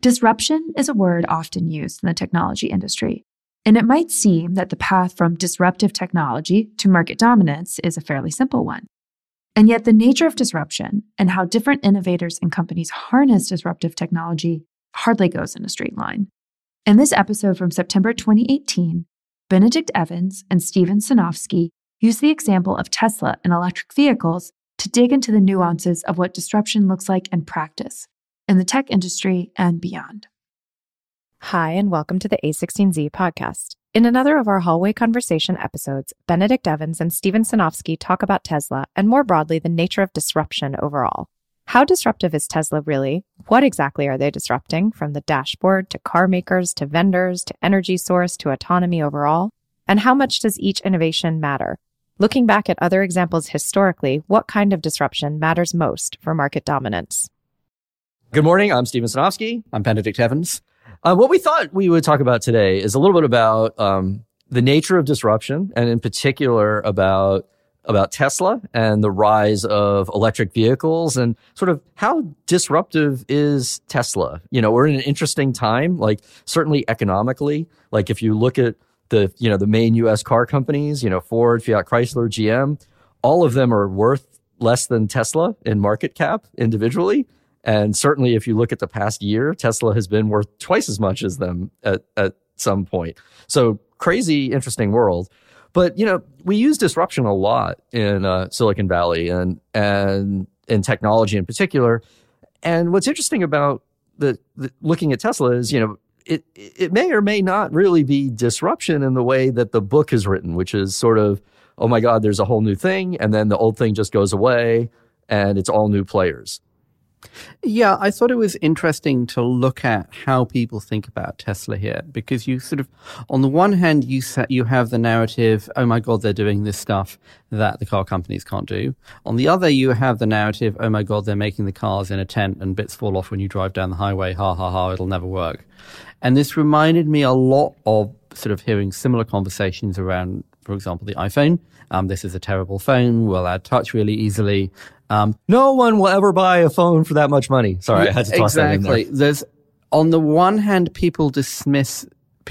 Disruption is a word often used in the technology industry, and it might seem that the path from disruptive technology to market dominance is a fairly simple one. And yet the nature of disruption and how different innovators and companies harness disruptive technology hardly goes in a straight line. In this episode from September 2018, Benedict Evans and Steven Sinofsky use the example of Tesla and electric vehicles to dig into the nuances of what disruption looks like in practice, in the tech industry and beyond. Hi, and welcome to the A16Z podcast. In another of our Hallway Conversation episodes, Benedict Evans and Steven Sinofsky talk about Tesla and more broadly the nature of disruption overall. How disruptive is Tesla really? What exactly are they disrupting, from the dashboard to car makers to vendors to energy source to autonomy overall? And how much does each innovation matter? Looking back at other examples historically, what kind of disruption matters most for market dominance? Good morning, I'm Steven Sinofsky. I'm Benedict Evans. What we thought we would talk about today is a little bit about the nature of disruption, and in particular about Tesla and the rise of electric vehicles and sort of how disruptive is Tesla. You know, we're in an interesting time, like certainly economically. Like if you look at the main U.S. car companies, Ford, Fiat Chrysler, GM, all of them are worth less than Tesla in market cap individually. And certainly if you look at the past year, Tesla has been worth twice as much as them at some point. So crazy, interesting world. But, we use disruption a lot in Silicon Valley and in technology in particular. And what's interesting about the looking at Tesla is, it may or may not really be disruption in the way that the book is written, which is sort of, oh my God, there's a whole new thing. And then the old thing just goes away and it's all new players. Yeah, I thought it was interesting to look at how people think about Tesla here, because you sort of, on the one hand, you have the narrative, oh my God, they're doing this stuff that the car companies can't do. On the other, you have the narrative, oh my God, they're making the cars in a tent and bits fall off when you drive down the highway, ha ha ha, it'll never work. And this reminded me a lot of sort of hearing similar conversations around, for example, the iPhone. This is a terrible phone, we'll add touch really easily. No one will ever buy a phone for that much money. Sorry, I had to toss that in there. Exactly. There's, on the one hand, people dismiss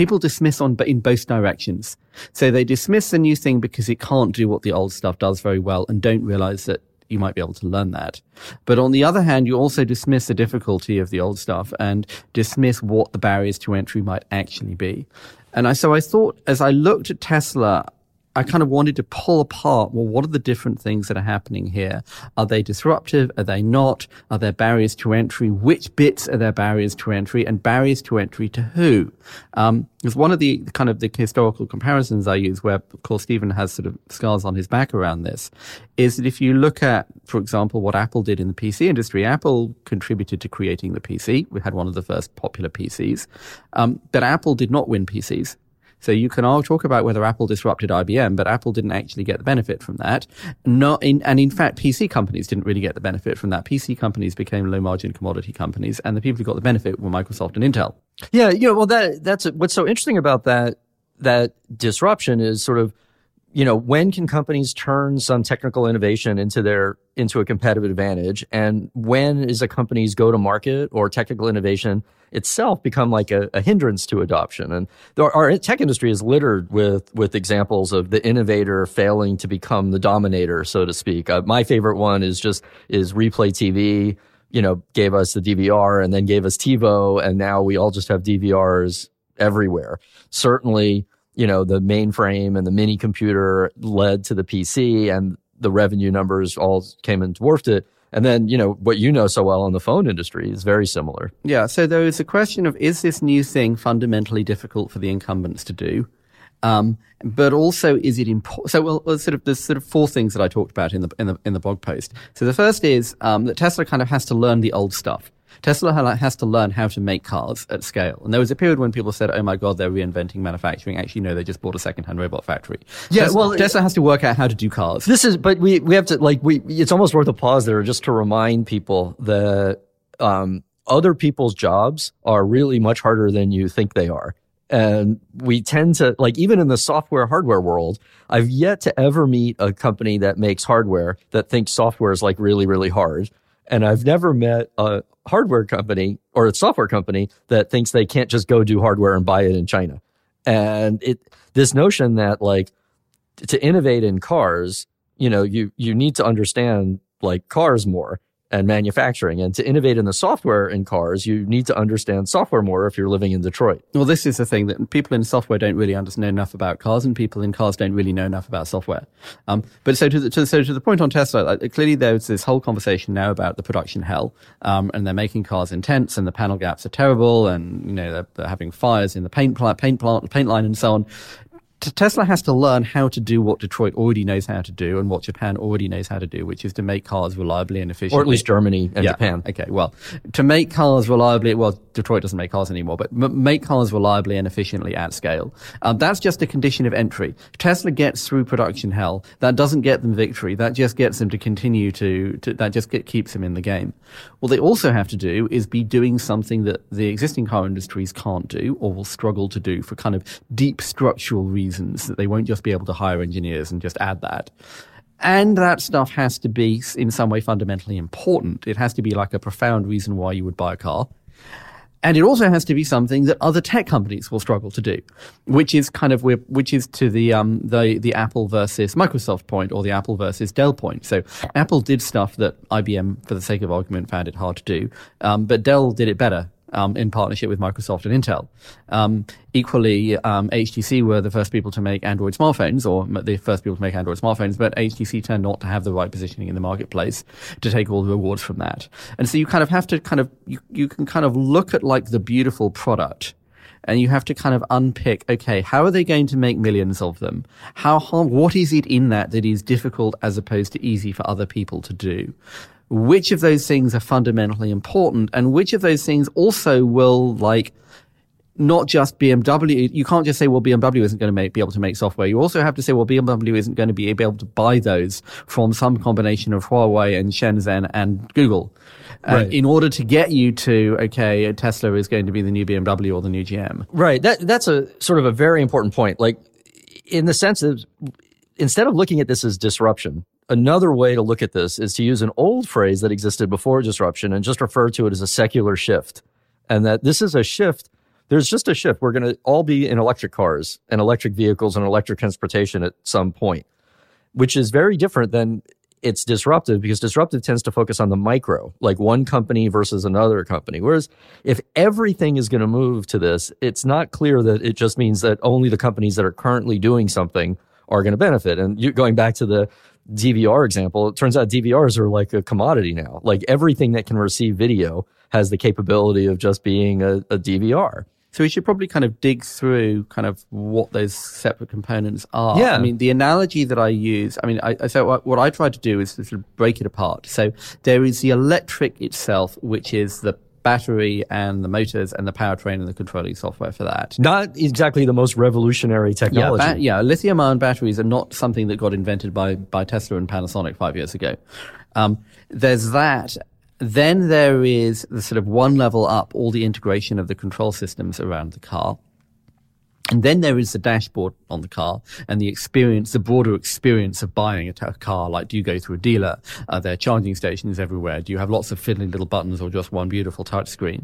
in both directions. So they dismiss the new thing because it can't do what the old stuff does very well and don't realize that you might be able to learn that. But on the other hand, you also dismiss the difficulty of the old stuff and dismiss what the barriers to entry might actually be. And so I thought, as I looked at Tesla, I kind of wanted to pull apart, well, what are the different things that are happening here? Are they disruptive? Are they not? Are there barriers to entry? Which bits are there barriers to entry? And barriers to entry to who? Because one of the kind of the historical comparisons I use, where, of course, Stephen has sort of scars on his back around this, is that if you look at, for example, what Apple did in the PC industry, Apple contributed to creating the PC. We had one of the first popular PCs. But Apple did not win PCs. So you can all talk about whether Apple disrupted IBM, but Apple didn't actually get the benefit from that. And in fact, PC companies didn't really get the benefit from that. PC companies became low-margin commodity companies, and the people who got the benefit were Microsoft and Intel. Yeah, well, that's what's so interesting about that disruption is sort of, when can companies turn some technical innovation into a competitive advantage, and when is a company's go-to-market or technical innovation itself become like a hindrance to adoption? And our tech industry is littered with examples of the innovator failing to become the dominator, so to speak. My favorite one is Replay TV. Gave us the DVR and then gave us TiVo, and now we all just have DVRs everywhere. Certainly, the mainframe and the mini computer led to the PC, and the revenue numbers all came and dwarfed it. And then, what so well in the phone industry is very similar. Yeah. So there is a question of, is this new thing fundamentally difficult for the incumbents to do? But also, is it important? So, there's sort of four things that I talked about in the blog post. So the first is, that Tesla kind of has to learn the old stuff. Tesla has to learn how to make cars at scale. And there was a period when people said, oh my God, they're reinventing manufacturing. Actually, no, they just bought a second-hand robot factory. Yeah, Tesla has to work out how to do cars. But we have to, it's almost worth a pause there just to remind people that, other people's jobs are really much harder than you think they are. And we tend to, even in the software hardware world, I've yet to ever meet a company that makes hardware that thinks software is really, really hard. And I've never met a hardware company or a software company that thinks they can't just go do hardware and buy it in China. And this notion that like to innovate in cars, you need to understand like cars more and manufacturing. And to innovate in the software in cars, you need to understand software more if you're living in Detroit. Well, this is the thing that people in software don't really know enough about cars, and people in cars don't really know enough about software. But so to the point on Tesla, like, clearly there's this whole conversation now about the production hell, and they're making cars intense, and the panel gaps are terrible, and they're having fires in the paint line, and so on. Tesla has to learn how to do what Detroit already knows how to do and what Japan already knows how to do, which is to make cars reliably and efficiently. Or at least Germany and Japan. Okay, well, to make cars reliably, Detroit doesn't make cars anymore, but make cars reliably and efficiently at scale. That's just a condition of entry. Tesla gets through production hell. That doesn't get them victory. That just gets them to continue keeps them in the game. What they also have to do is be doing something that the existing car industries can't do or will struggle to do for kind of deep structural reasons, that they won't just be able to hire engineers and just add that. And that stuff has to be in some way fundamentally important. It has to be like a profound reason why you would buy a car. And it also has to be something that other tech companies will struggle to do, which is to the Apple versus Microsoft point, or the Apple versus Dell point. So Apple did stuff that IBM, for the sake of argument, found it hard to do, but Dell did it better. In partnership with Microsoft and Intel. Equally, HTC were the first people to make Android smartphones, but HTC turned not to have the right positioning in the marketplace to take all the rewards from that. And so you kind of have to you can kind of look at like the beautiful product, and you have to kind of unpick, okay, how are they going to make millions of them? What is it in that is difficult as opposed to easy for other people to do? Which of those things are fundamentally important, and which of those things also will, like, not just BMW. You can't just say, well, BMW isn't going to be able to make software. You also have to say, well, BMW isn't going to be able to buy those from some combination of Huawei and Shenzhen and Google. Right. In order to get you to, okay, Tesla is going to be the new BMW or the new GM. Right. That's a sort of a very important point. Like, in the sense of, instead of looking at this as disruption, another way to look at this is to use an old phrase that existed before disruption and just refer to it as a secular shift. And that this is a shift. There's just a shift. We're going to all be in electric cars and electric vehicles and electric transportation at some point, which is very different than it's disruptive, because disruptive tends to focus on the micro, like one company versus another company. Whereas if everything is going to move to this, it's not clear that it just means that only the companies that are currently doing something are going to benefit. And going back to the DVR example, it turns out DVRs are like a commodity now. Like everything that can receive video has the capability of just being a DVR. So we should probably kind of dig through kind of what those separate components are. Yeah. I mean, the analogy that I use, so what I try to do is to sort of break it apart. So there is the electric itself, which is the battery and the motors and the powertrain and the controlling software for that. Not exactly the most revolutionary technology. Lithium-ion batteries are not something that got invented by Tesla and Panasonic 5 years ago. There's that. Then there is the sort of one level up, all the integration of the control systems around the car. And then there is the dashboard on the car and the broader experience of buying a car. Like, do you go through a dealer? Are there charging stations everywhere? Do you have lots of fiddling little buttons or just one beautiful touch screen?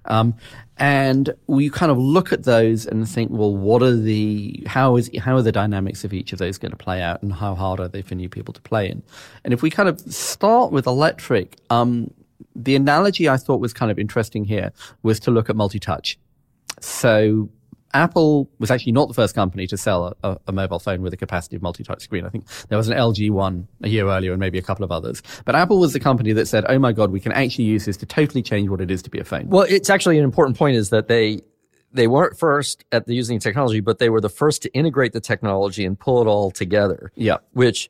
And we kind of look at those and think, well, how are the dynamics of each of those going to play out, and how hard are they for new people to play in? And if we kind of start with electric, the analogy I thought was kind of interesting here was to look at multi-touch. So Apple was actually not the first company to sell a mobile phone with a capacitive multi-touch screen. I think there was an LG one a year earlier and maybe a couple of others. But Apple was the company that said, oh my God, we can actually use this to totally change what it is to be a phone. Well, it's actually an important point is that they weren't first at using technology, but they were the first to integrate the technology and pull it all together. Yeah. Which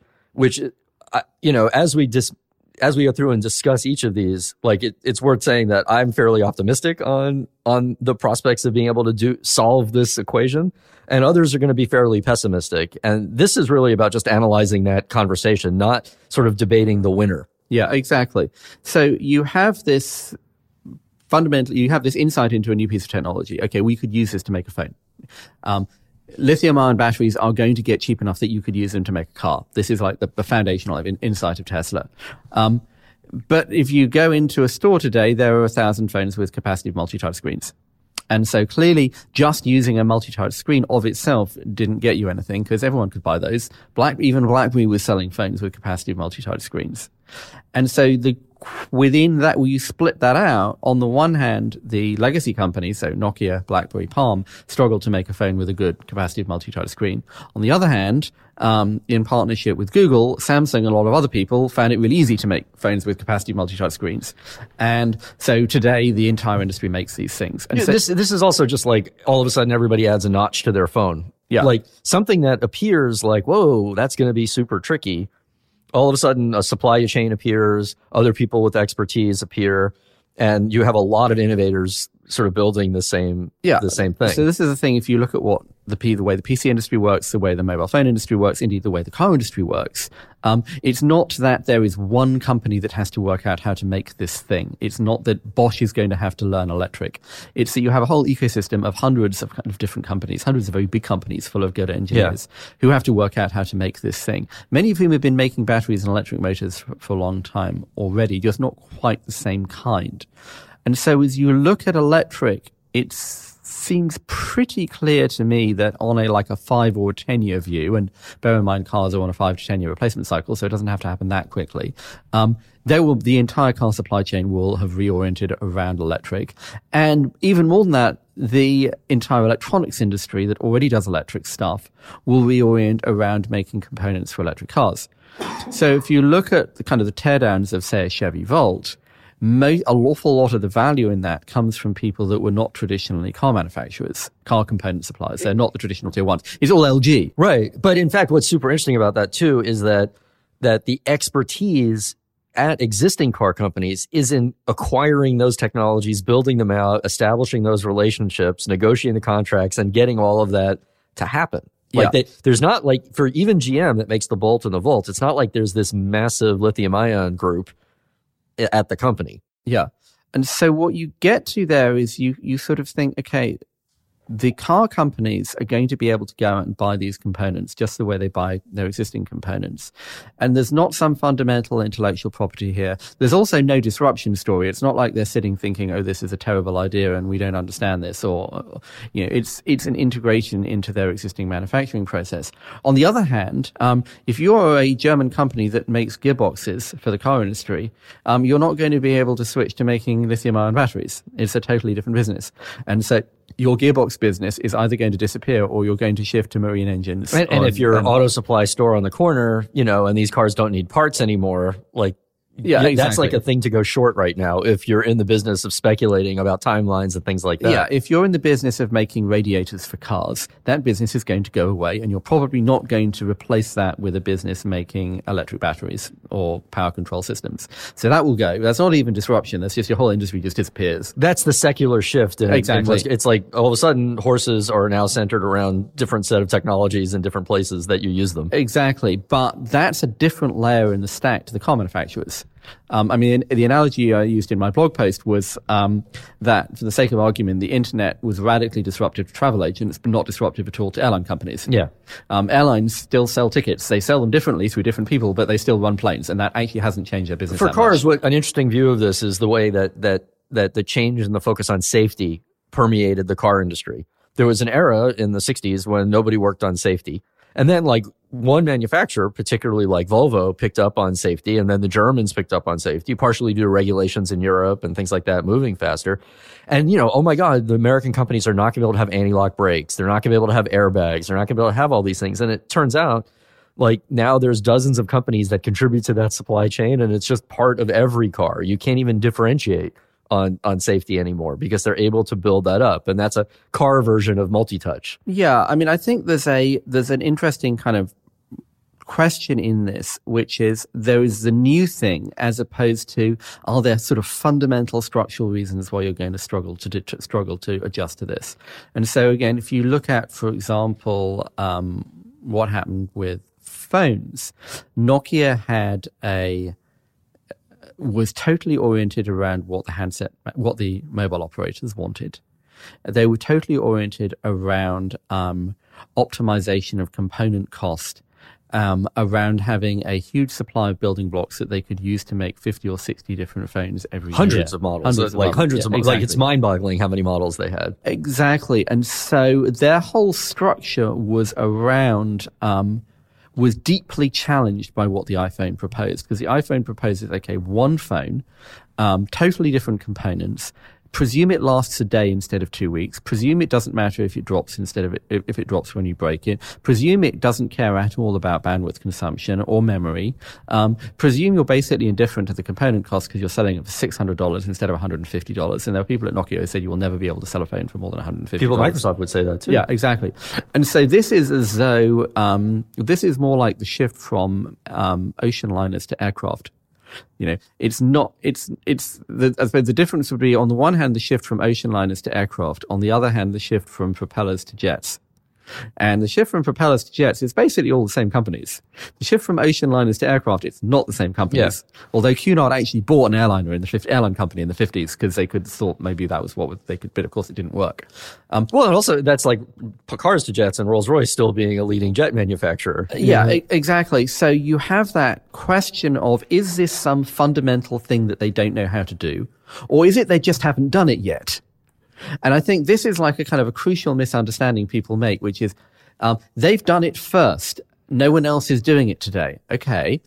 as we go through and discuss each of these, like it's worth saying that I'm fairly optimistic on the prospects of being able to solve this equation, and others are going to be fairly pessimistic. And this is really about just analyzing that conversation, not sort of debating the winner. Yeah, exactly. So you have this insight into a new piece of technology. Okay, we could use this to make a phone. Lithium-ion batteries are going to get cheap enough that you could use them to make a car. This is like the foundational insight of Tesla. But if you go into a store today, there are 1,000 phones with capacitive multi-touch screens. And so clearly just using a multi-touch screen of itself didn't get you anything because everyone could buy those. Even BlackBerry was selling phones with capacitive multi-touch screens. And so within that, you split that out. On the one hand, the legacy companies, so Nokia, BlackBerry, Palm, struggled to make a phone with a good capacitive multi-touch screen. On the other hand, in partnership with Google, Samsung and a lot of other people found it really easy to make phones with capacitive multi-touch screens. And so today, the entire industry makes these things. And so, this is also just like all of a sudden everybody adds a notch to their phone. Yeah. Like something that appears like, whoa, that's going to be super tricky. All of a sudden, a supply chain appears, other people with expertise appear, and you have a lot of innovators sort of building the same thing. So this is the thing, if you look at what the way the PC industry works, the way the mobile phone industry works, indeed the way the car industry works, it's not that there is one company that has to work out how to make this thing. It's not that Bosch is going to have to learn electric. It's that you have a whole ecosystem of hundreds of kind of different companies, hundreds of very big companies full of good engineers who have to work out how to make this thing. Many of whom have been making batteries and electric motors for a long time already, just not quite the same kind. And so as you look at electric, it seems pretty clear to me that on a 5 or 10 year view, and bear in mind cars are on a 5 to 10 year replacement cycle, so it doesn't have to happen that quickly. The entire car supply chain will have reoriented around electric. And even more than that, the entire electronics industry that already does electric stuff will reorient around making components for electric cars. So if you look at the teardowns of, say, a Chevy Volt, an awful lot of the value in that comes from people that were not traditionally car manufacturers, car component suppliers. They're not the traditional tier ones. It's all LG. Right. But in fact, what's super interesting about that too is that the expertise at existing car companies is in acquiring those technologies, building them out, establishing those relationships, negotiating the contracts, and getting all of that to happen. There's not for even GM that makes the Bolt and the Volt, it's not like there's this massive lithium ion group at the company. Yeah. And so what you get to there is you sort of think, okay, the car companies are going to be able to go out and buy these components just the way they buy their existing components. And there's not some fundamental intellectual property here. There's also no disruption story. It's not like they're sitting thinking, oh, this is a terrible idea and we don't understand this, or, it's an integration into their existing manufacturing process. On the other hand, if you're a German company that makes gearboxes for the car industry, you're not going to be able to switch to making lithium-ion batteries. It's a totally different business. And so your gearbox business is either going to disappear or you're going to shift to marine engines. And if you're an auto supply store on the corner, and these cars don't need parts anymore, exactly. That's like a thing to go short right now if you're in the business of speculating about timelines and things like that. Yeah, if you're in the business of making radiators for cars, that business is going to go away, and you're probably not going to replace that with a business making electric batteries or power control systems. So that will go. That's not even disruption. That's just your whole industry just disappears. That's the secular shift. Exactly. It's like all of a sudden horses are now centered around different set of technologies in different places that you use them. Exactly. But that's a different layer in the stack to the car manufacturers. The analogy I used in my blog post was that, for the sake of argument, the internet was radically disruptive to travel agents, but not disruptive at all to airline companies. Yeah. Airlines still sell tickets. They sell them differently through different people, but they still run planes, and that actually hasn't changed their business for that cars, much. an interesting view of this is the way that the change in the focus on safety permeated the car industry. There was an era in the 60s when nobody worked on safety. And then one manufacturer, particularly like Volvo, picked up on safety, and then the Germans picked up on safety, partially due to regulations in Europe and things like that moving faster. And, oh my God, the American companies are not going to be able to have anti-lock brakes. They're not going to be able to have airbags. They're not going to be able to have all these things. And it turns out, now there's dozens of companies that contribute to that supply chain, and it's just part of every car. You can't even differentiate on safety anymore because they're able to build that up. And that's a car version of multi-touch. Yeah. I think there's an interesting kind of question in this, which is there is the new thing as opposed to, are there sort of fundamental structural reasons why you're going to struggle to adjust to this? And so again, if you look at, for example, what happened with phones, Nokia was totally oriented around what the mobile operators wanted. They were totally oriented around optimization of component cost around having a huge supply of building blocks that they could use to make 50 or 60 different phones every year. Hundreds of models. Hundreds of models. Exactly. Like, it's mind-boggling how many models they had. Exactly. And so their whole structure was around, was deeply challenged by what the iPhone proposed. Because the iPhone proposes, okay, one phone, totally different components. Presume it lasts a day instead of 2 weeks. Presume it doesn't matter if it drops if it drops when you break it. Presume it doesn't care at all about bandwidth consumption or memory. Presume you're basically indifferent to the component cost because you're selling it for $600 instead of $150. And there are people at Nokia who said you will never be able to sell a phone for more than $150. People at Microsoft would say that too. Yeah, exactly. And so this is as though this is more like the shift from ocean liners to aircraft. You know, it's not, I suppose the difference would be, on the one hand, the shift from ocean liners to aircraft. On the other hand, the shift from propellers to jets. And the shift from propellers to jets is basically all the same companies. The shift from ocean liners to aircraft, it's not the same companies. Yeah. Although Cunard actually bought an airline company in the 50s because they could thought maybe that was what they could, but of course it didn't work. Well, and also that's like cars to jets and Rolls-Royce still being a leading jet manufacturer. Yeah, exactly. So you have that question of, is this some fundamental thing that they don't know how to do? Or is it they just haven't done it yet? And I think this is like a kind of a crucial misunderstanding people make, which is they've done it first. No one else is doing it today. Okay.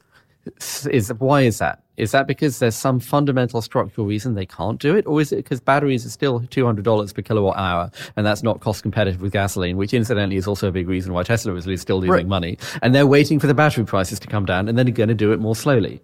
Why is that? Is that because there's some fundamental structural reason they can't do it? Or is it because batteries are still $200 per kilowatt hour and that's not cost competitive with gasoline, which incidentally is also a big reason why Tesla is still losing money. And they're waiting for the battery prices to come down and then they're going to do it more slowly.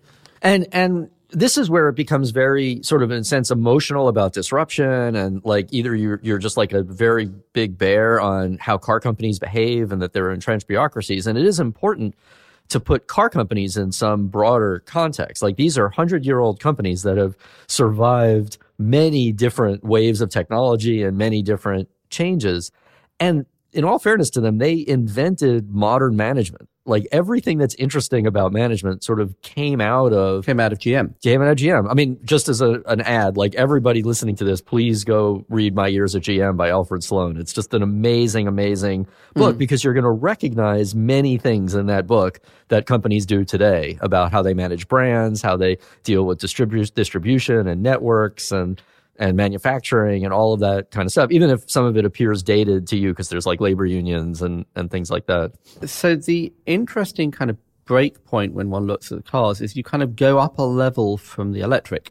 And this is where it becomes very sort of, in a sense, emotional about disruption, and like either you're just like a very big bear on how car companies behave and that they're entrenched bureaucracies. And it is important to put car companies in some broader context. Like, these are 100-year-old companies that have survived many different waves of technology and many different changes. And in all fairness to them, they invented modern management. Like, everything that's interesting about management sort of came out of GM. I mean, just as an ad, like, everybody listening to this, please go read My Years at GM by Alfred Sloan. It's just an amazing, amazing book because you're going to recognize many things in that book that companies do today about how they manage brands, how they deal with distribution and networks and manufacturing and all of that kind of stuff, even if some of it appears dated to you because there's like labor unions and things like that. So the interesting kind of break point when one looks at the cars is you kind of go up a level from the electric.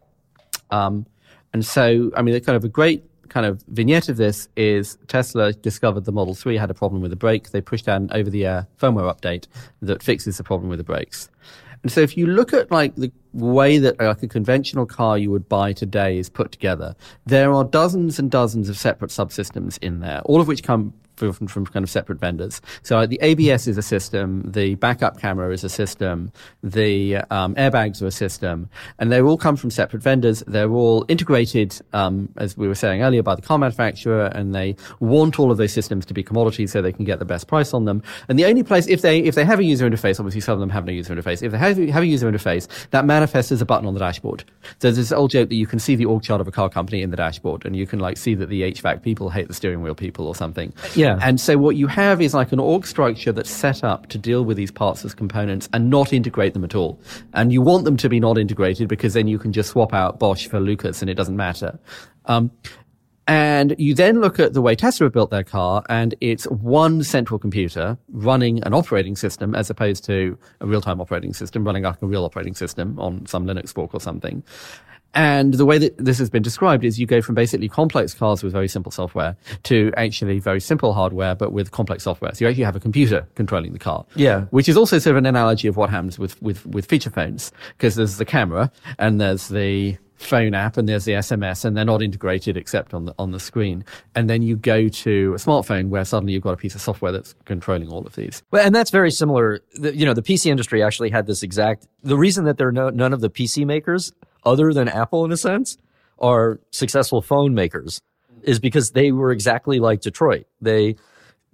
And so, I mean, the kind of a great kind of vignette of this is Tesla discovered the Model 3 had a problem with the brake. They pushed out an over-the-air firmware update that fixes the problem with the brakes. And so if you look at like the way that like a conventional car you would buy today is put together, there are dozens and dozens of separate subsystems in there, all of which come from kind of separate vendors. So like the ABS is a system, the backup camera is a system, the airbags are a system, and they all come from separate vendors. They're all integrated, as we were saying earlier, by the car manufacturer, and they want all of those systems to be commodities so they can get the best price on them. And the only place, if they have a user interface, obviously some of them have no user interface. If they have a user interface, that manifests as a button on the dashboard. So there's this old joke that you can see the org chart of a car company in the dashboard, and you can like see that the HVAC people hate the steering wheel people or something. Yeah. And so what you have is like an org structure that's set up to deal with these parts as components and not integrate them at all. And you want them to be not integrated because then you can just swap out Bosch for Lucas and it doesn't matter. And you then look at the way Tesla built their car, and it's one central computer running an operating system as opposed to a real-time operating system running like a real operating system on some Linux fork or something. And the way that this has been described is you go from basically complex cars with very simple software to actually very simple hardware, but with complex software. So you actually have a computer controlling the car. Yeah. Which is also sort of an analogy of what happens with feature phones. Because there's the camera and there's the phone app and there's the SMS, and they're not integrated except on the screen. And then you go to a smartphone where suddenly you've got a piece of software that's controlling all of these. Well, and that's very similar. The PC industry actually had this the reason that there are none of the PC makers other than Apple in a sense are successful phone makers is because they were exactly like Detroit. They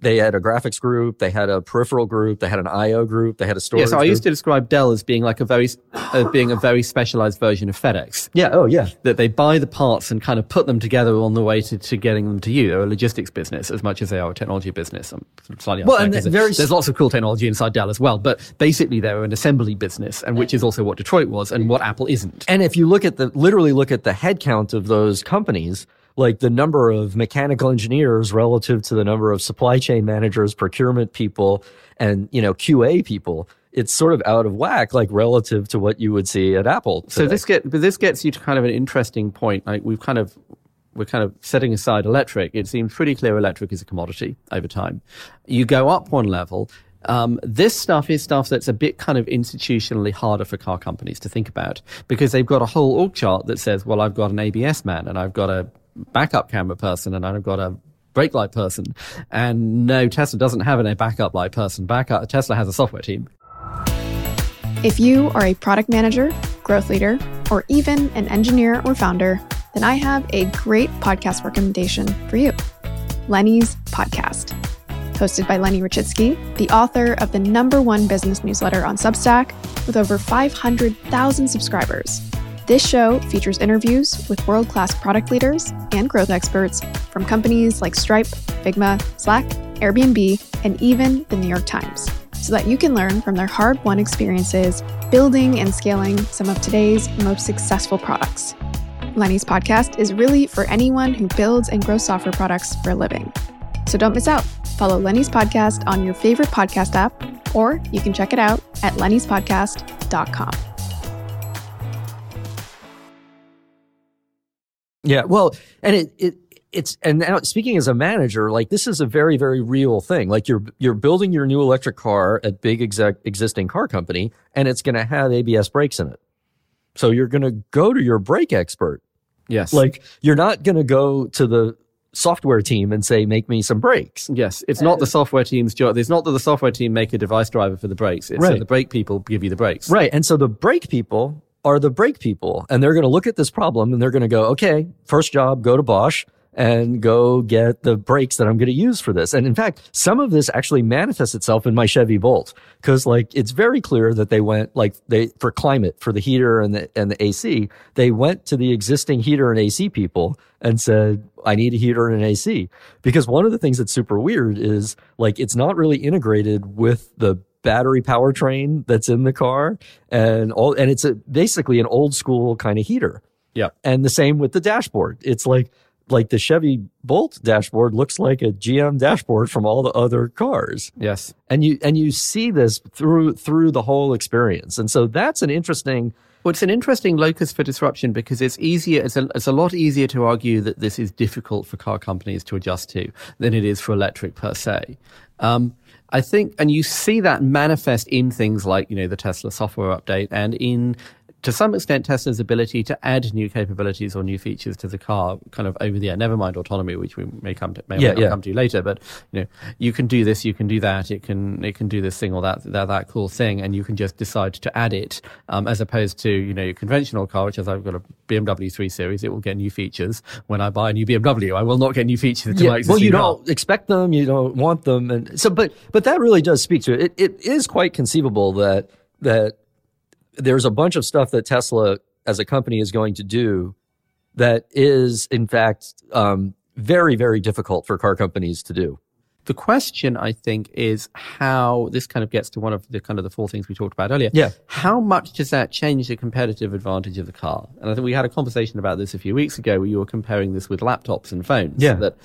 They had a graphics group, they had a peripheral group, they had an I/O group, they had a storage so I group. used to describe Dell as being like a very specialized version of FedEx. Yeah, oh yeah. That they buy the parts and kind of put them together on the way to getting them to you. They're a logistics business as much as they are a technology business. I'm slightly there's lots of cool technology inside Dell as well, but basically they're an assembly business, and which is also what Detroit was and what Apple isn't. And if you literally look at the headcount of those companies, like the number of mechanical engineers relative to the number of supply chain managers, procurement people, and, QA people, it's sort of out of whack, like relative to what you would see at Apple today. So this gets you to kind of an interesting point. Like we're kind of setting aside electric. It seems pretty clear electric is a commodity over time. You go up one level. This stuff is stuff that's a bit kind of institutionally harder for car companies to think about, because they've got a whole org chart that says, well, I've got an ABS man, and I've got a backup camera person, and I've got a brake light person. And no, Tesla doesn't have a backup light person. Tesla has a software team. If you are a product manager, growth leader, or even an engineer or founder, then I have a great podcast recommendation for you. Lenny's Podcast. Hosted by Lenny Rachitsky, the author of the #1 business newsletter on Substack with over 500,000 subscribers. This show features interviews with world-class product leaders and growth experts from companies like Stripe, Figma, Slack, Airbnb, and even the New York Times, so that you can learn from their hard-won experiences building and scaling some of today's most successful products. Lenny's Podcast is really for anyone who builds and grows software products for a living. So don't miss out. Follow Lenny's Podcast on your favorite podcast app, or you can check it out at lennyspodcast.com. Yeah, well, and it's now speaking as a manager, like this is a very, very real thing. Like you're building your new electric car at big existing car company, and it's going to have ABS brakes in it. So you're going to go to your brake expert. Yes. Like you're not going to go to the software team and say, make me some brakes. Yes. It's not the software team's job. It's not that the software team make a device driver for the brakes. It's right. So the brake people give you the brakes. Right. And so the brake people are the brake people, and they're going to look at this problem and they're going to go, okay, first job, go to Bosch and go get the brakes that I'm going to use for this. And in fact, some of this actually manifests itself in my Chevy Bolt, because like it's very clear that they went for climate, for the heater and the AC, they went to the existing heater and AC people and said, I need a heater and an AC. Because one of the things that's super weird is like it's not really integrated with the battery powertrain that's in the car, and it's basically an old school kind of heater. Yeah. And the same with the dashboard. It's like the Chevy Bolt dashboard looks like a GM dashboard from all the other cars. Yes. And you see this through the whole experience. And so that's an interesting it's an interesting locus for disruption, because it's a lot easier to argue that this is difficult for car companies to adjust to than it is for electric per se. I think, and you see that manifest in things like, the Tesla software update, and in, to some extent, Tesla's ability to add new capabilities or new features to the car kind of over the air. Never mind autonomy, which we may come to later. But you can do this, you can do that. It can do this thing or that cool thing, and you can just decide to add it, as opposed to your conventional car, which is I've got a BMW 3 Series. It will get new features when I buy a new BMW. I will not get new features to my existing Well, you car. don't expect them, you don't want them, and so. But that really does speak to it. It is quite conceivable that there's a bunch of stuff that Tesla as a company is going to do that is, in fact, very, very difficult for car companies to do. The question, I think, is how this kind of gets to one of the kind of the four things we talked about earlier. Yeah. How much does that change the competitive advantage of the car? And I think we had a conversation about this a few weeks ago where you were comparing this with laptops and phones. Yeah. That,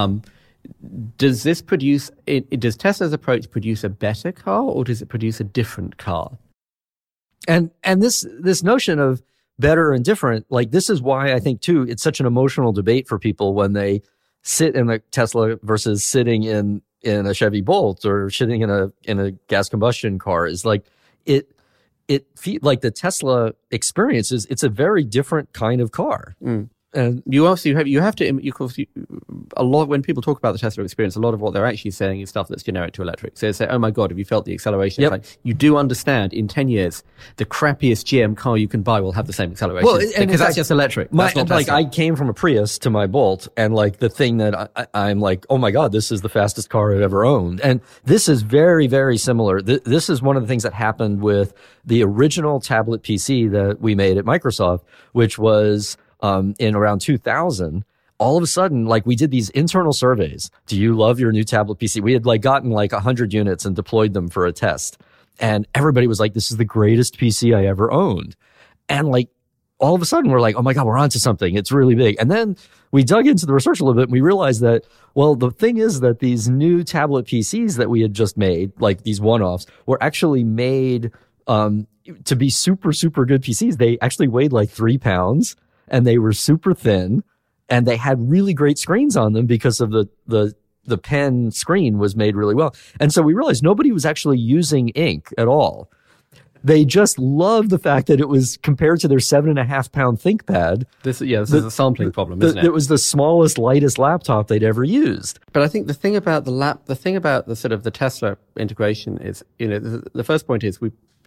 does Tesla's approach produce a better car, or does it produce a different car? And this notion of better and different, like this is why I think too, it's such an emotional debate for people when they sit in a Tesla versus sitting in a Chevy Bolt or sitting in a gas combustion car. Is like like the Tesla experience it's a very different kind of car. And you also have to a lot when people talk about the Tesla experience, a lot of what they're actually saying is stuff that's generic to electric. So they say, oh my God, have you felt the acceleration? Yep. Like, you do understand in 10 years, the crappiest GM car you can buy will have the same acceleration. Well, because that's just electric. That's not like Tesla. I came from a Prius to my Bolt, and like the thing that I'm like, oh my God, this is the fastest car I've ever owned. And this is very, very similar. This is one of the things that happened with the original tablet PC that we made at Microsoft, which was in around 2000. All of a sudden, like, we did these internal surveys. Do you love your new tablet PC? We had like gotten like 100 units and deployed them for a test. And everybody was like, this is the greatest PC I ever owned. And like, all of a sudden we're like, oh my God, we're onto something. It's really big. And then we dug into the research a little bit and we realized that, well, the thing is that these new tablet PCs that we had just made, like these one-offs, were actually made to be super, super good PCs. They actually weighed like 3 pounds and they were super thin and they had really great screens on them because of the pen screen was made really well. And so we realized nobody was actually using ink at all. They just loved the fact that it was compared to their 7.5 pound ThinkPad. This is a sampling problem, isn't it? It was the smallest, lightest laptop they'd ever used. But I think the thing about the sort of the Tesla integration is, the first point is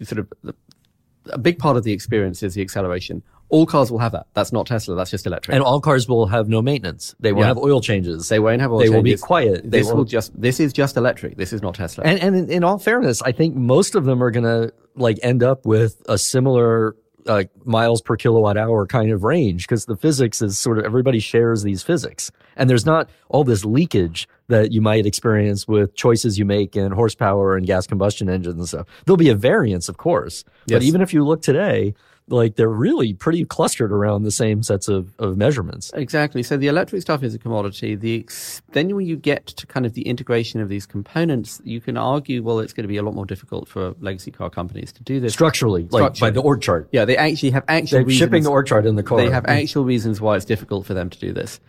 a big part of the experience is the acceleration. All cars will have that. That's not Tesla. That's just electric. And all cars will have no maintenance. They won't have oil changes. They won't have oil changes. They will be quiet. This is just electric. This is not Tesla. And in all fairness, I think most of them are going to like end up with a similar miles per kilowatt hour kind of range, because the physics is sort of, everybody shares these physics. And there's not all this leakage that you might experience with choices you make in horsepower and gas combustion engines and stuff. There'll be a variance, of course. Yes. But even if you look today, like, they're really pretty clustered around the same sets of measurements. Exactly. So the electric stuff is a commodity. Then when you get to kind of the integration of these components, you can argue, well, it's going to be a lot more difficult for legacy car companies to do this. Structurally, like by the org chart. Yeah, they actually have actual reasons. They're shipping the org chart in the car. They have actual reasons why it's difficult for them to do this.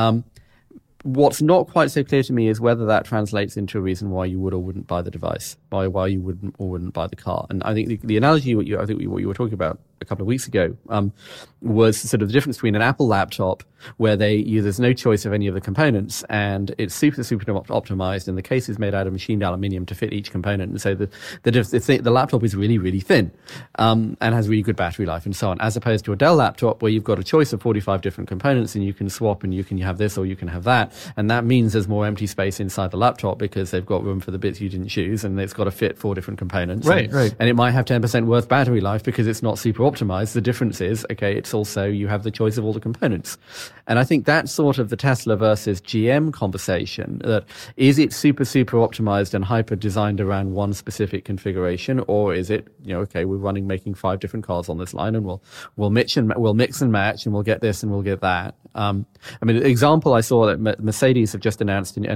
What's not quite so clear to me is whether that translates into a reason why you would or wouldn't buy the device, why you wouldn't or wouldn't buy the car. And I think the analogy, what you were talking about a couple of weeks ago, was sort of the difference between an Apple laptop where there's no choice of any of the components and it's super, super optimized, and the case is made out of machined aluminium to fit each component. And so the laptop is really, really thin, and has really good battery life and so on, as opposed to a Dell laptop where you've got a choice of 45 different components and you can swap and you can have this or you can have that. And that means there's more empty space inside the laptop because they've got room for the bits you didn't choose, and it's got to fit 4 different components. Right. And it might have 10% worse battery life because it's not super optimized. The difference is, okay, it's also, you have the choice of all the components. And I think that's sort of the Tesla versus GM conversation, that is it super, super optimized and hyper designed around one specific configuration, or is it, okay, we're making 5 different cars on this line and we'll mix and match and we'll get this and we'll get that. I mean, the example I saw that Mercedes have just announced an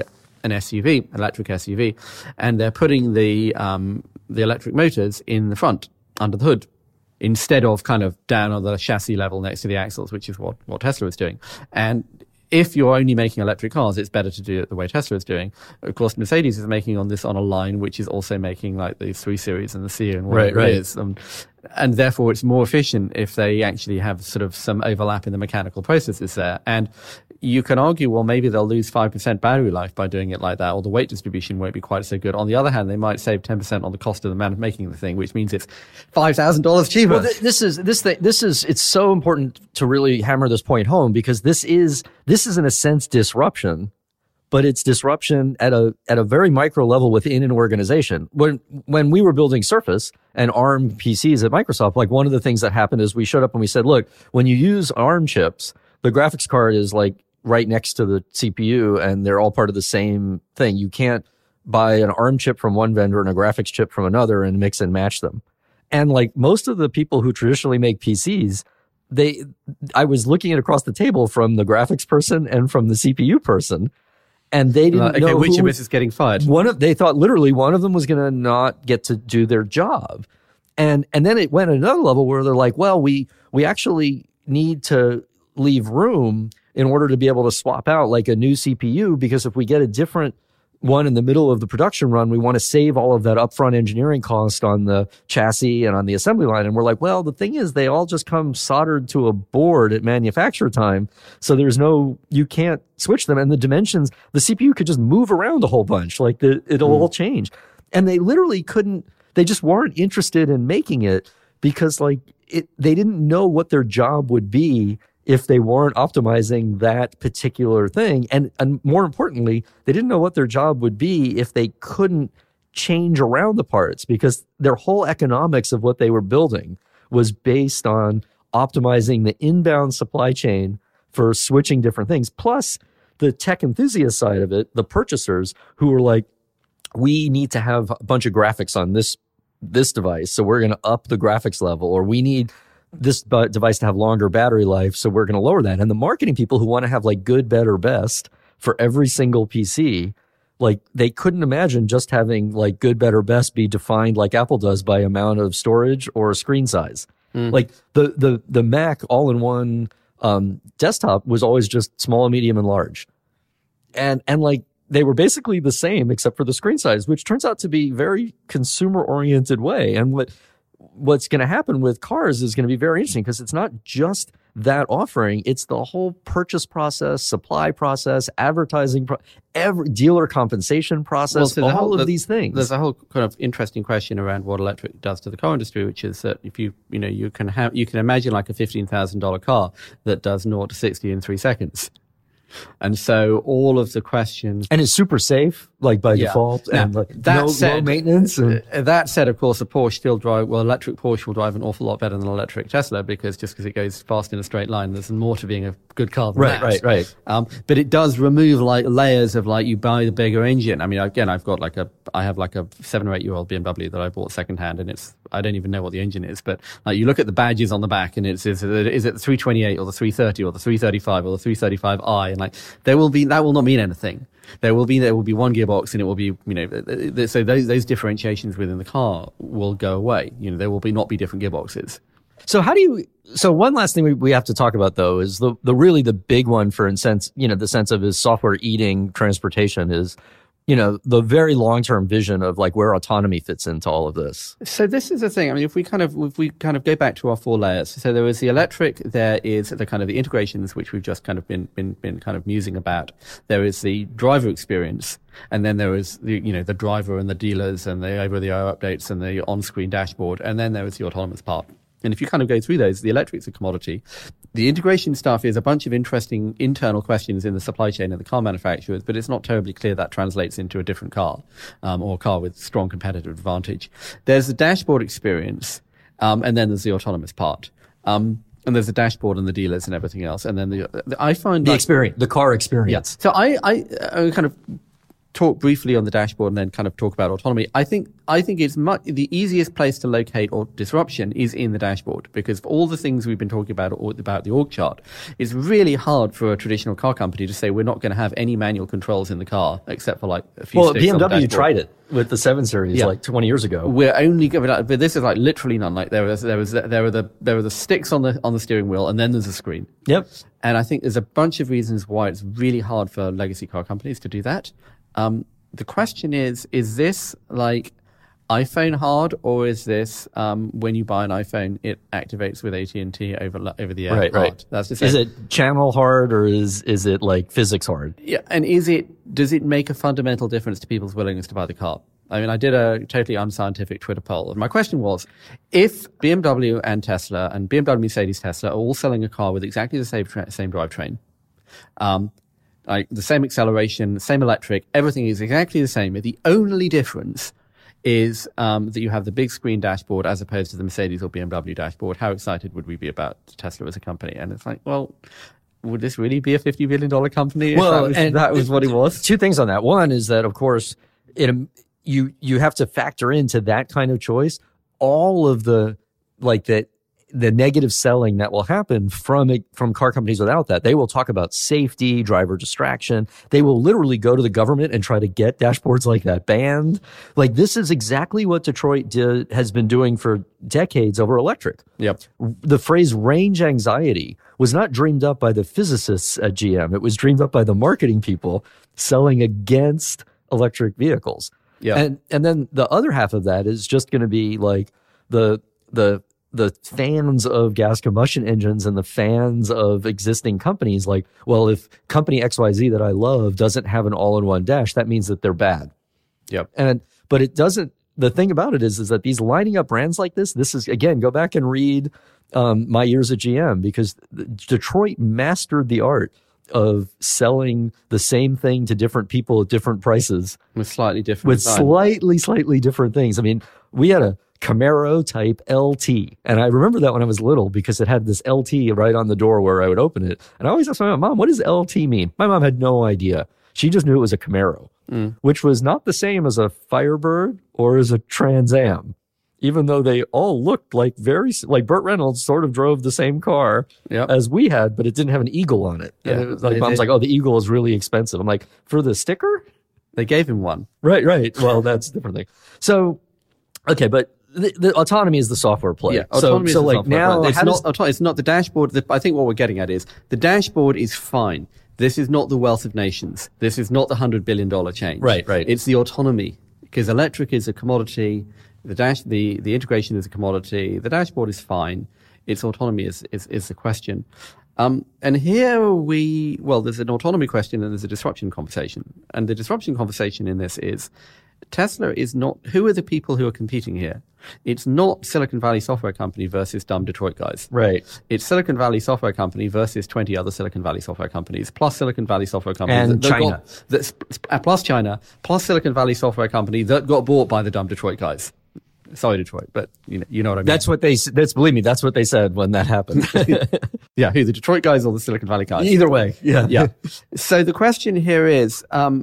SUV, electric SUV, and they're putting the electric motors in the front under the hood, instead of kind of down on the chassis level next to the axles, which is what Tesla is doing. And if you're only making electric cars, it's better to do it the way Tesla is doing. Of course, Mercedes is making on a line which is also making like the 3 Series and the C and whatever it is. And therefore, it's more efficient if they actually have sort of some overlap in the mechanical processes there. And you can argue, well, maybe they'll lose 5% battery life by doing it like that, or the weight distribution won't be quite so good. On the other hand, they might save 10% on the cost of making the thing, which means it's $5,000 cheaper. Well, this is it's so important to really hammer this point home, because this is in a sense disruption, but it's disruption at a very micro level within an organization. When we were building Surface and ARM PCs at Microsoft, like, one of the things that happened is we showed up and we said, look, when you use ARM chips, the graphics card is like right next to the CPU and they're all part of the same thing. You can't buy an ARM chip from one vendor and a graphics chip from another and mix and match them. And like most of the people who traditionally make PCs, I was looking at across the table from the graphics person and from the CPU person, and they didn't know which of us is getting fired. They thought literally one of them was going to not get to do their job. And then it went another level where they're like, well, we actually need to leave room in order to be able to swap out like a new CPU, because if we get a different one in the middle of the production run, we want to save all of that upfront engineering cost on the chassis and on the assembly line. And we're like, well, the thing is, they all just come soldered to a board at manufacture time. So you can't switch them. And the dimensions, the CPU could just move around a whole bunch. Like it'll all change. And they literally they just weren't interested in making it because they didn't know what their job would be if they weren't optimizing that particular thing. And more importantly, they didn't know what their job would be if they couldn't change around the parts, because their whole economics of what they were building was based on optimizing the inbound supply chain for switching different things. Plus the tech enthusiast side of it, the purchasers who were like, we need to have a bunch of graphics on this device, so we're going to up the graphics level, or we need this device to have longer battery life, so we're going to lower that. And the marketing people who want to have good, better, best for every single PC, they couldn't imagine just having good, better, best be defined like Apple does by amount of storage or screen size. The Mac all-in-one desktop was always just small, medium, and large, and they were basically the same except for the screen size, which turns out to be very consumer-oriented way. And what's going to happen with cars is going to be very interesting, because it's not just that offering. It's the whole purchase process, supply process, advertising, every dealer compensation process, all of these things. There's a whole kind of interesting question around what electric does to the car industry, which is that if you can imagine a $15,000 car that does 0 to 60 in 3 seconds. And so all of the questions, and it's super safe, by default, now, and low maintenance. That said, of course, electric Porsche will drive an awful lot better than an electric Tesla, because it goes fast in a straight line, there's more to being a good car than that. Right. But it does remove layers of you buy the bigger engine. I mean, again, I have a 7 or 8 year old BMW that I bought secondhand, and I don't even know what the engine is, but you look at the badges on the back, and is it the 328 or the 330 or the 335 or the 335i, and that will not mean anything. There will be one gearbox, and it will be, so those differentiations within the car will go away. There will not be different gearboxes. So one last thing we have to talk about, though, is the really the big one for the sense of is software eating transportation is, the very long-term vision of where autonomy fits into all of this. So this is the thing. I mean, if we kind of go back to our 4 layers. So there is the electric, there is the kind of the integrations, which we've just kind of been kind of musing about. There is the driver experience, and then there is the driver and the dealers and the over-the-air updates and the on-screen dashboard, and then there is the autonomous part. And if you kind of go through those, the electric's a commodity. The integration stuff is a bunch of interesting internal questions in the supply chain of the car manufacturers, but it's not terribly clear that translates into a different car, or a car with strong competitive advantage. There's the dashboard experience, and then there's the autonomous part. And there's the dashboard and the dealers and everything else. And then I find the experience, the car experience. Yeah. So I kind of talk briefly on the dashboard and then kind of talk about autonomy. I think it's the easiest place to locate or disruption is in the dashboard, because of all the things we've been talking about the org chart, it's really hard for a traditional car company to say we're not going to have any manual controls in the car except for a few sticks on the dashboard. BMW tried it with the 7 Series 20 years ago. We're only giving out, but this is literally none. There are the sticks on the steering wheel, and then there's a screen. Yep. And I think there's a bunch of reasons why it's really hard for legacy car companies to do that. The question is this iPhone hard, or is this when you buy an iPhone, it activates with AT&T over the air? Right. That's is it channel hard, or is it physics hard? Yeah, and does it make a fundamental difference to people's willingness to buy the car? I mean, I did a totally unscientific Twitter poll, and my question was, if BMW and Tesla and BMW, Mercedes, Tesla are all selling a car with exactly the same drivetrain, the same acceleration, same electric, everything is exactly the same. The only difference is that you have the big screen dashboard as opposed to the Mercedes or BMW dashboard. How excited would we be about Tesla as a company? And it's would this really be a $50 billion company? Well, that was what it was. 2 things on that. One is that, of course, you have to factor into that kind of choice all of the negative selling that will happen from car companies without that. They will talk about safety, driver distraction. They will literally go to the government and try to get dashboards like that banned. This is exactly what Detroit has been doing for decades over electric. Yep. The phrase range anxiety was not dreamed up by the physicists at GM. It was dreamed up by the marketing people selling against electric vehicles. Yeah. And then the other half of that is just going to be like the fans of gas combustion engines and the fans of existing companies. Like, well, if company XYZ that I love doesn't have an all-in-one dash, that means that they're bad. Yep. But it doesn't. The thing about it is that these lining up brands like this is, again, go back and read my years at GM, because Detroit mastered the art of selling the same thing to different people at different prices With slightly different with design. slightly different things. I mean, we had a Camaro type LT, and I remember that when I was little because it had this LT right on the door where I would open it. And I always asked my mom, what does LT mean? My mom had no idea. She just knew it was a Camaro, which was not the same as a Firebird or as a Trans Am, even though they all looked like Burt Reynolds sort of drove the same car as we had, but it didn't have an eagle on it. Yeah. And it was like, mom's like, oh, the eagle is really expensive. I'm like, for the sticker? They gave him one. Right. Well, that's a different thing. So, okay, but the autonomy is the software play. Yeah, autonomy is so the like software now, play. how It's not the dashboard. I think what we're getting at is the dashboard is fine. This is not the wealth of nations. This is not the $100 billion change. Right. It's the autonomy, because electric is a commodity. The integration is a commodity. The dashboard is fine. Its autonomy is the question. And here there's an autonomy question and there's a disruption conversation. And the disruption conversation in this is Tesla is not, who are the people who are competing here? It's not Silicon Valley Software Company versus dumb Detroit guys. Right. It's Silicon Valley Software Company versus 20 other Silicon Valley software companies, plus Silicon Valley Software Company. And China. Plus China, plus Silicon Valley Software Company that got bought by the dumb Detroit guys. Sorry, Detroit, but you know what I mean. Believe me, that's what they said when that happened. Yeah, who, the Detroit guys or the Silicon Valley guys? Either way. Yeah. So the question here is,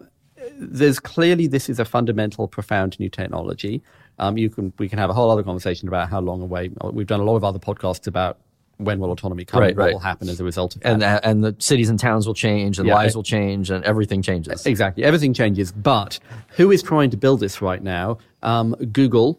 this is a fundamental, profound new technology. We can have a whole other conversation about how long away. We've done a lot of other podcasts about when will autonomy come, and what will happen as a result of that. And the cities and towns will change, and lives will change, and everything changes. Exactly, everything changes. But who is trying to build this right now? Google,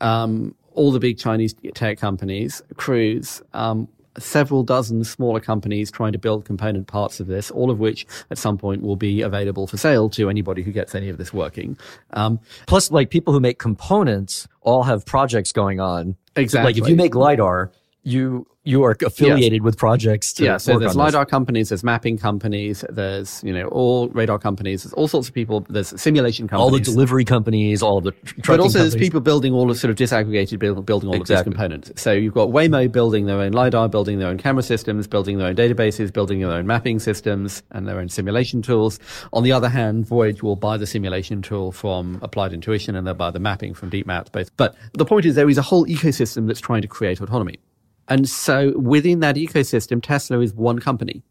all the big Chinese tech companies, Cruise, several dozen smaller companies trying to build component parts of this, all of which at some point will be available for sale to anybody who gets any of this working. Plus, like, people who make components all have projects going on. Exactly. Like, if you make LiDAR, you are affiliated with projects to so work there's on LiDAR companies, there's mapping companies, there's, all radar companies, there's all sorts of people, there's simulation companies. All the delivery companies, all of the trucking But also companies. there's people building all of sort of disaggregated, building all of these components. So you've got Waymo building their own LiDAR, building their own camera systems, building their own databases, building their own mapping systems and their own simulation tools. On the other hand, Voyage will buy the simulation tool from Applied Intuition and they'll buy the mapping from DeepMap. Both. But the point is there is a whole ecosystem that's trying to create autonomy. And so within that ecosystem, Tesla is one company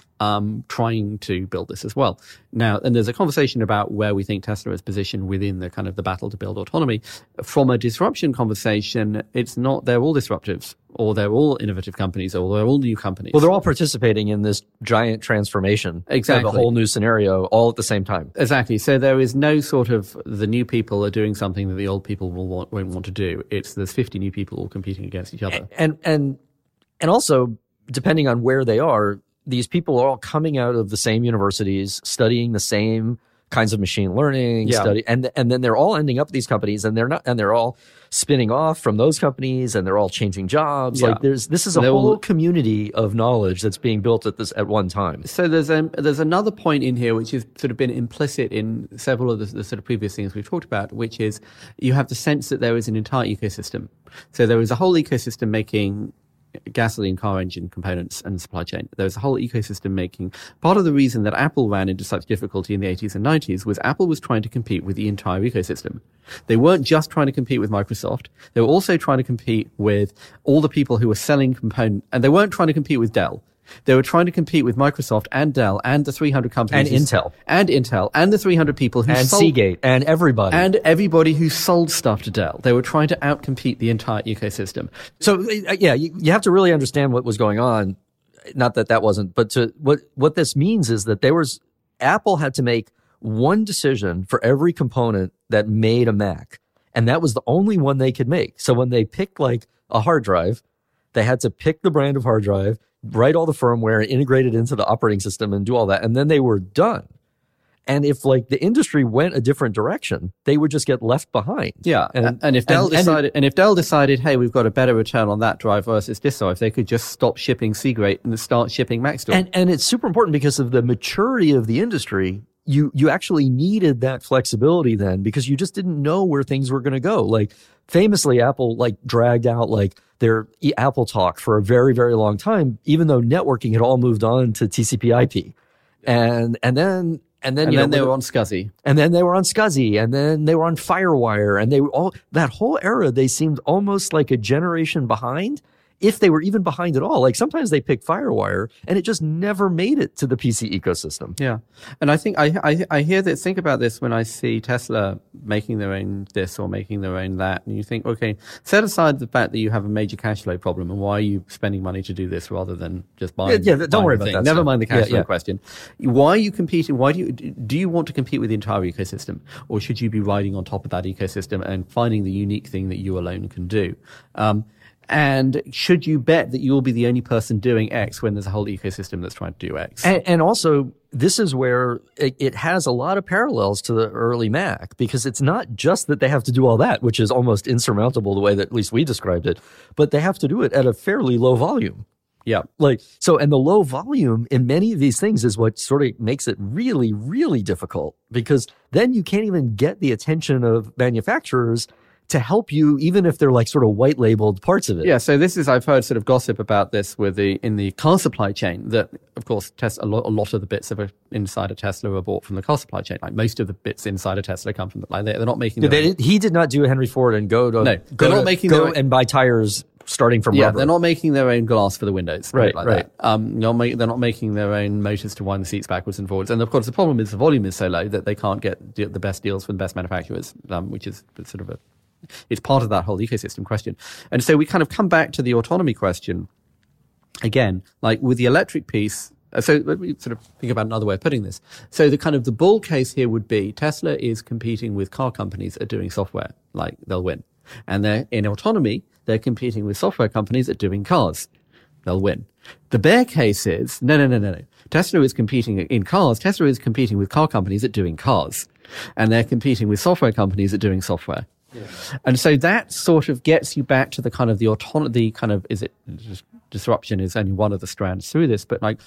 trying to build this as well. Now, and there's a conversation about where we think Tesla is positioned within the kind of the battle to build autonomy. From a disruption conversation, it's not they're all disruptives, or they're all innovative companies, or they're all new companies. Well, they're all participating in this giant transformation. Exactly. Of a whole new scenario all at the same time. Exactly. So there is no sort of the new people are doing something that the old people won't want to do. It's there's 50 new people all competing against each other. And also, depending on where they are, these people are all coming out of the same universities, studying the same kinds of machine learning, and then they're all ending up at these companies, and they're all spinning off from those companies, and they're all changing jobs. Yeah. Like this is a whole community of knowledge that's being built at one time. So there's another point in here which has sort of been implicit in several of the sort of previous things we've talked about, which is you have the sense that there is an entire ecosystem. So there is a whole ecosystem making gasoline car engine components and supply chain. There's a whole ecosystem making. Part of the reason that Apple ran into such difficulty in the 80s and 90s was Apple was trying to compete with the entire ecosystem. They weren't just trying to compete with Microsoft. They were also trying to compete with all the people who were selling components, and they weren't trying to compete with Dell. They were trying to compete with Microsoft and Dell and the 300 companies. And Intel. And the 300 people who and sold. Seagate. And everybody. And everybody who sold stuff to Dell. They were trying to outcompete the entire ecosystem. So, you have to really understand what was going on. Not that wasn't, but what this means is that Apple had to make one decision for every component that made a Mac. And that was the only one they could make. So when they picked like a hard drive, they had to pick the brand of hard drive, write all the firmware, integrate it into the operating system, and do all that. And then they were done. And if like the industry went a different direction, they would just get left behind. Yeah. And if Dell decided, hey, we've got a better return on that drive versus this, or if they could just stop shipping Seagate and start shipping Maxtor. And it's super important because of the maturity of the industry. You actually needed that flexibility then because you just didn't know where things were going to go. Like famously, Apple like dragged out like their Apple Talk for a very, very long time, even though networking had all moved on to TCP/IP. And then they were on SCSI. And then they were on SCSI. And then they were on FireWire. And they were all, that whole era, they seemed almost like a generation behind, if they were even behind at all. Like sometimes they picked FireWire and it just never made it to the PC ecosystem. Yeah. And I think I hear that, think about this when I see Tesla making their own this or making their own that. And you think, okay, set aside the fact that you have a major cash flow problem and why are you spending money to do this rather than just buying? Yeah, don't worry about that. Never mind the cash flow question. Why are you competing? Why do you want to compete with the entire ecosystem, or should you be riding on top of that ecosystem and finding the unique thing that you alone can do? And should you bet that you'll be the only person doing X when there's a whole ecosystem that's trying to do X? And also, this is where it has a lot of parallels to the early Mac, because it's not just that they have to do all that, which is almost insurmountable the way that at least we described it, but they have to do it at a fairly low volume. Yeah. And the low volume in many of these things is what sort of makes it really, really difficult, because then you can't even get the attention of manufacturers to help you, even if they're like sort of white labeled parts of it. Yeah. So I've heard sort of gossip about this in the car supply chain that, of course, a lot of the bits inside a Tesla are bought from the car supply chain. Like most of the bits inside a Tesla come from they're not making. He did not do a Henry Ford and go and buy tires starting from rubber. They're not making their own glass for the windows. Right. That. They're not making their own motors to wind the seats backwards and forwards. And of course, the problem is the volume is so low that they can't get the best deals from the best manufacturers, which is sort of it's part of that whole ecosystem question. And so we kind of come back to the autonomy question again, like with the electric piece. So let me sort of think about another way of putting this. So the bull case here would be Tesla is competing with car companies at doing software, like they'll win. And they're in autonomy, they're competing with software companies at doing cars. They'll win. The bear case is, no. Tesla is competing in cars. Tesla is competing with car companies at doing cars. And they're competing with software companies at doing software. Yeah. And so that sort of gets you back to the kind of the autonomy, kind of, disruption is only one of the strands through this, but like,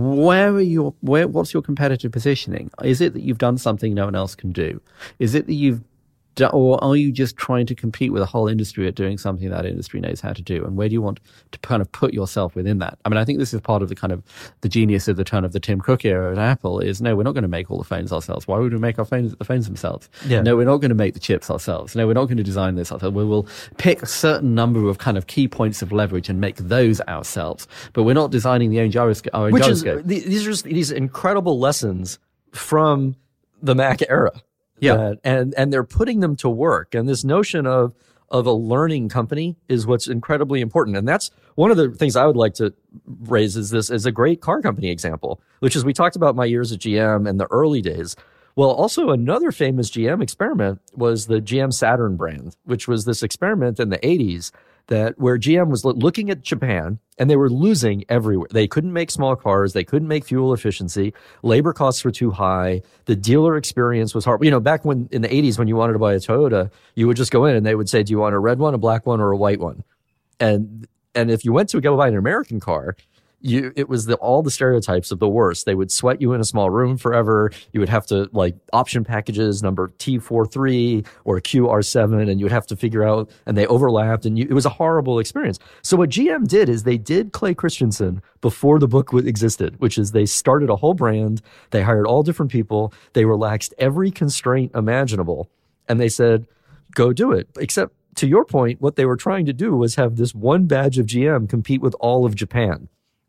what's your competitive positioning? Is it that you've done something no one else can do? Is it that or are you just trying to compete with a whole industry at doing something that industry knows how to do? And where do you want to kind of put yourself within that? I mean, I think this is part of the kind of the genius of the turn of the Tim Cook era at Apple is, no, we're not going to make all the phones ourselves. Why would we make the phones themselves? Yeah. No, we're not going to make the chips ourselves. No, we're not going to design this ourselves. We will pick a certain number of kind of key points of leverage and make those ourselves. But we're not designing the own gyroscope. These are just these incredible lessons from the Mac era. Yeah. And they're putting them to work. And this notion of a learning company is what's incredibly important. And that's one of the things I would like to raise is this as a great car company example, which is we talked about my years at GM and the early days. Well, also another famous GM experiment was the GM Saturn brand, which was this experiment in the 80s where GM was looking at Japan and they were losing everywhere. They couldn't make small cars. They couldn't make fuel efficiency. Labor costs were too high. The dealer experience was horrible. You know, back when in the 80s, when you wanted to buy a Toyota, you would just go in and they would say, do you want a red one, a black one, or a white one? And if you went to go buy an American car, it was all the stereotypes of the worst. They would sweat you in a small room forever. You would have to like option packages number T43 or QR7, and you would have to figure out, and they overlapped, and it was a horrible experience. So what GM did is they did Clay Christensen before the book existed, which is they started a whole brand. They hired all different people. They relaxed every constraint imaginable, and they said, go do it. Except to your point, what they were trying to do was have this one badge of GM compete with all of Japan.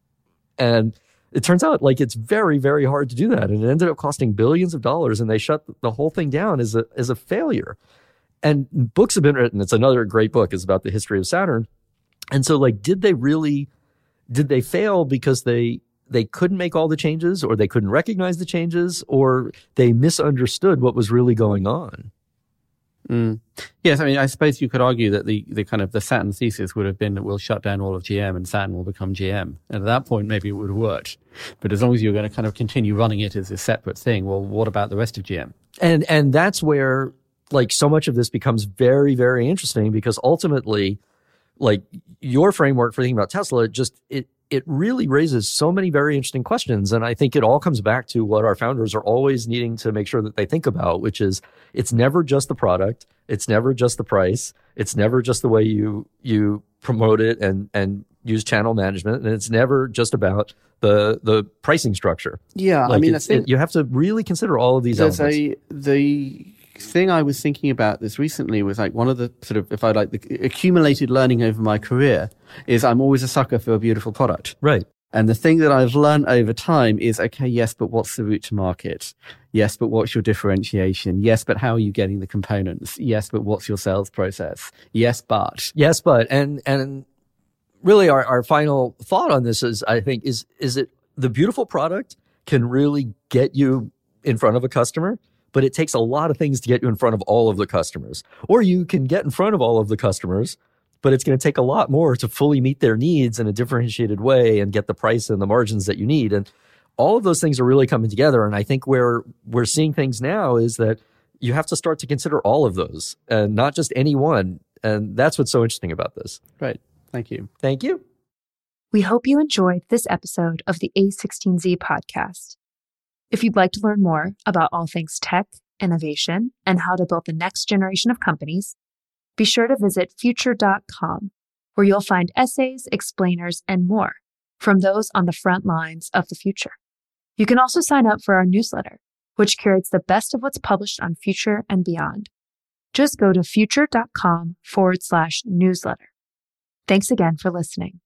And it turns out like it's very, very hard to do that. And it ended up costing billions of dollars, and they shut the whole thing down as a failure. And books have been written. It's another great book. It's about the history of Saturn. And so like, did they fail because they couldn't make all the changes, or they couldn't recognize the changes, or they misunderstood what was really going on? Yes, I mean, I suppose you could argue that the kind of the Saturn thesis would have been that we'll shut down all of GM and Saturn will become GM. And at that point, maybe it would have worked. But as long as you're going to kind of continue running it as a separate thing, well, what about the rest of GM? And that's where like so much of this becomes very, very interesting, because ultimately, like your framework for thinking about Tesla, it really raises so many very interesting questions. And I think it all comes back to what our founders are always needing to make sure that they think about, which is it's never just the product. It's never just the price. It's never just the way you promote it and use channel management. And it's never just about the pricing structure. Yeah. Like I mean, I think you have to really consider all of these elements. The thing I was thinking about this recently was like one of the sort of, if I like the accumulated learning over my career is I'm always a sucker for a beautiful product. Right. And the thing that I've learned over time is, okay, yes, but what's the route to market? Yes, but what's your differentiation? Yes, but how are you getting the components? Yes, but what's your sales process? Yes, but. And really our final thought on this is, I think, is it the beautiful product can really get you in front of a customer, but it takes a lot of things to get you in front of all of the customers. Or you can get in front of all of the customers, but it's going to take a lot more to fully meet their needs in a differentiated way and get the price and the margins that you need. And all of those things are really coming together. And I think where we're seeing things now is that you have to start to consider all of those and not just any one. And that's what's so interesting about this. Right. Thank you. Thank you. We hope you enjoyed this episode of the A16Z podcast. If you'd like to learn more about all things tech, innovation, and how to build the next generation of companies, be sure to visit future.com, where you'll find essays, explainers, and more from those on the front lines of the future. You can also sign up for our newsletter, which curates the best of what's published on Future and beyond. Just go to future.com/newsletter. Thanks again for listening.